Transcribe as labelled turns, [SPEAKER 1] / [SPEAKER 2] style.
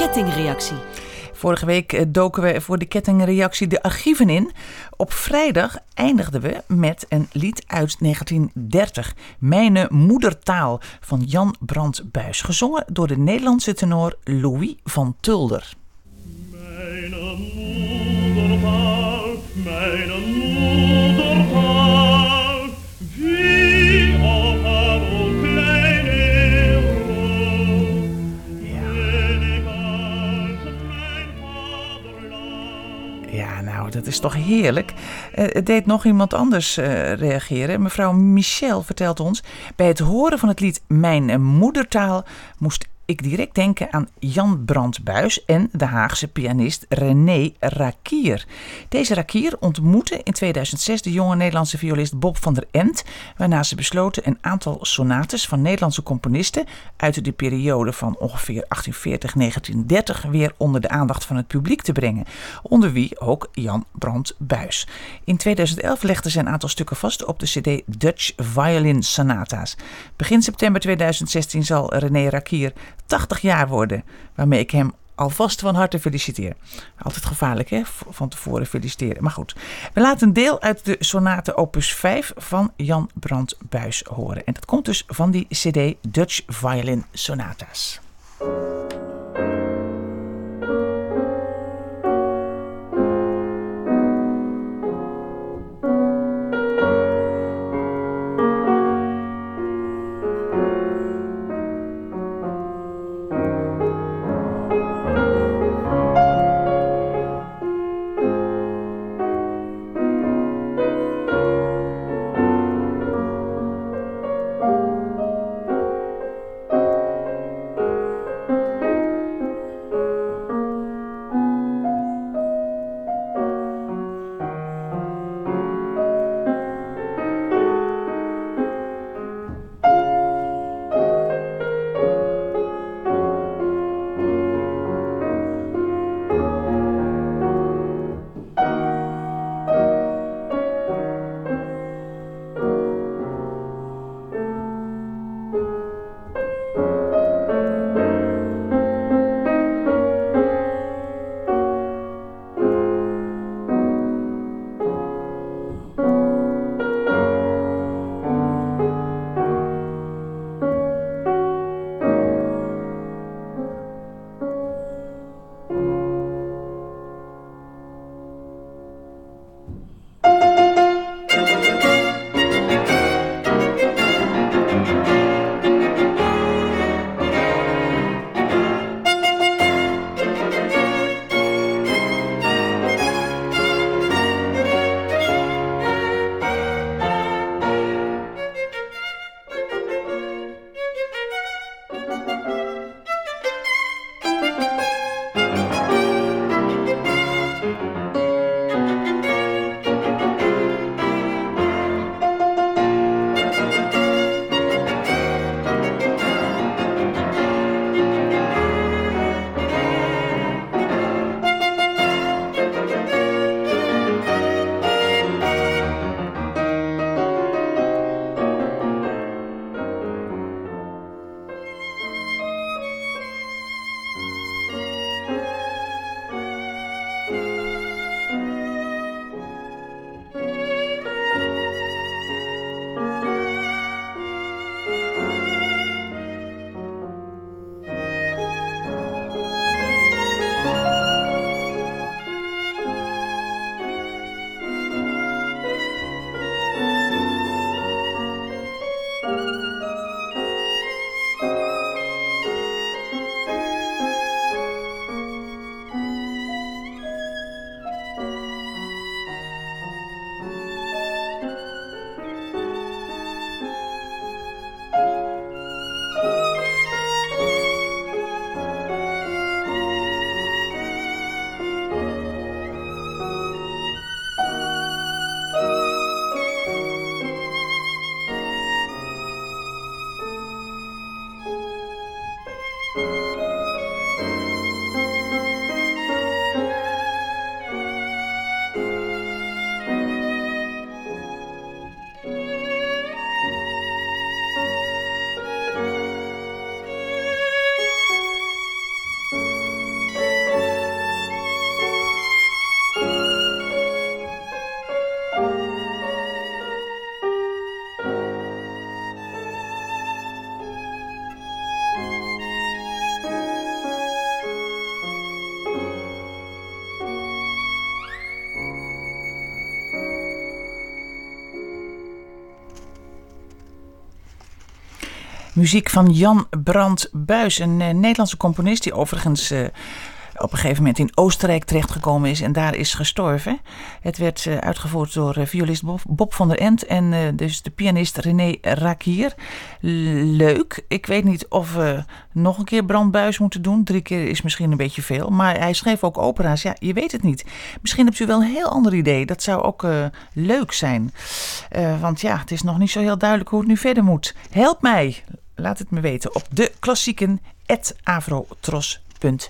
[SPEAKER 1] kettingreactie.
[SPEAKER 2] Vorige week doken we voor de kettingreactie de archieven in. Op vrijdag eindigden we met een lied uit 1930. Mijn moedertaal van Jan Brandt Buys. Gezongen door de Nederlandse tenor Louis van Tulder.
[SPEAKER 3] Mijn moedertaal, wie ook haar ook klein
[SPEAKER 2] Ja, nou, dat is toch heerlijk. Het deed nog iemand anders reageren. Mevrouw Michel vertelt ons: bij het horen van het lied Mijn moedertaal moest ik direct denken aan Jan Brandt Buys en de Haagse pianist René Rakier. Deze Rakier ontmoette in 2006 de jonge Nederlandse violist Bob van der Ent, waarna ze besloten een aantal sonates van Nederlandse componisten uit de periode van ongeveer 1840-1930 weer onder de aandacht van het publiek te brengen, onder wie ook Jan Brandt Buys. In 2011 legden ze een aantal stukken vast op de cd Dutch Violin Sonata's. Begin september 2016 zal René Rakier 80 jaar worden, waarmee ik hem alvast van harte feliciteer. Altijd gevaarlijk, hè? Van tevoren feliciteren. Maar goed, we laten een deel uit de sonate opus 5 van Jan Brandt Buys horen. En dat komt dus van die cd Dutch Violin Sonata's. Muziek van Jan Brand Buys, een Nederlandse componist die overigens op een gegeven moment in Oostenrijk terechtgekomen is en daar is gestorven. Het werd uitgevoerd door violist Bob van der Ent en dus de pianist René Rakier. Leuk. Ik weet niet of we nog een keer Brand Buys moeten doen. 3 keer is misschien een beetje veel. Maar hij schreef ook opera's. Ja, je weet het niet. Misschien hebt u wel een heel ander idee. Dat zou ook leuk zijn. Want ja, het is nog niet zo heel duidelijk hoe het nu verder moet. Help mij. Laat het me weten op deklassieken@avrotros.nl